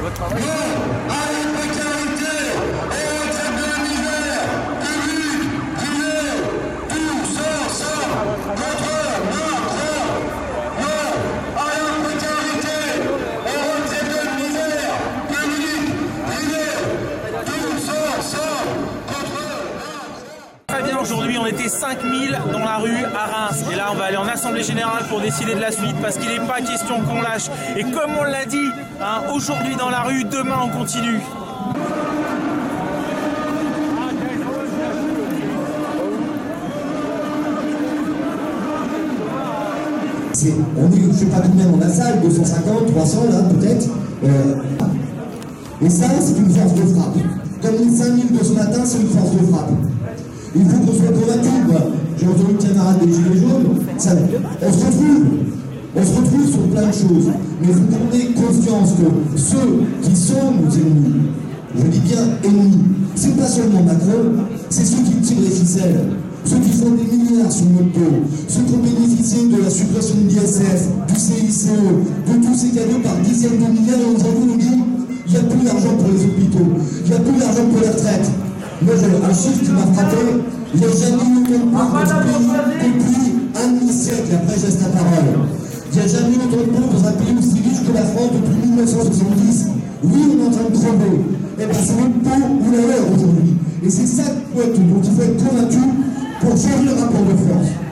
votre travail. Aujourd'hui, on était 5000 dans la rue à Reims. Et là, on va aller en assemblée générale pour décider de la suite parce qu'il n'est pas question qu'on lâche. Et comme on l'a dit, hein, aujourd'hui dans la rue, demain on continue. On est, je ne sais pas combien dans la salle, 250, 300 là peut-être. Et ça, c'est une force de frappe. Comme les 5000 de ce matin, c'est une force de frappe. Il faut qu'on soit convaincu. J'ai entendu le camarade des Gilets jaunes. On se retrouve sur plein de choses. Mais il faut qu'on ait confiance que ceux qui sont nos ennemis, je dis bien ennemis, c'est pas seulement Macron, c'est ceux qui tirent les ficelles, ceux qui font des milliards sur notre dos, ceux qui ont bénéficié de la suppression de l'ISF, du CICE, de tous ces cadeaux par dizaines de milliards, et aujourd'hui nous dit il n'y a plus d'argent pour les hôpitaux, il n'y a plus d'argent pour les retraites. Moi j'ai un chiffre qui m'a frappé, il n'y a jamais eu autant de pauvres dans ce pays depuis un demi-siècle, après geste la parole. Il n'y a jamais eu autant de pauvres dans un pays aussi riche que la France depuis 1970. Oui, on est en train de crever. Et bien c'est notre peau ou la leur aujourd'hui. Et c'est ça dont il faut être convaincu pour changer le rapport de force.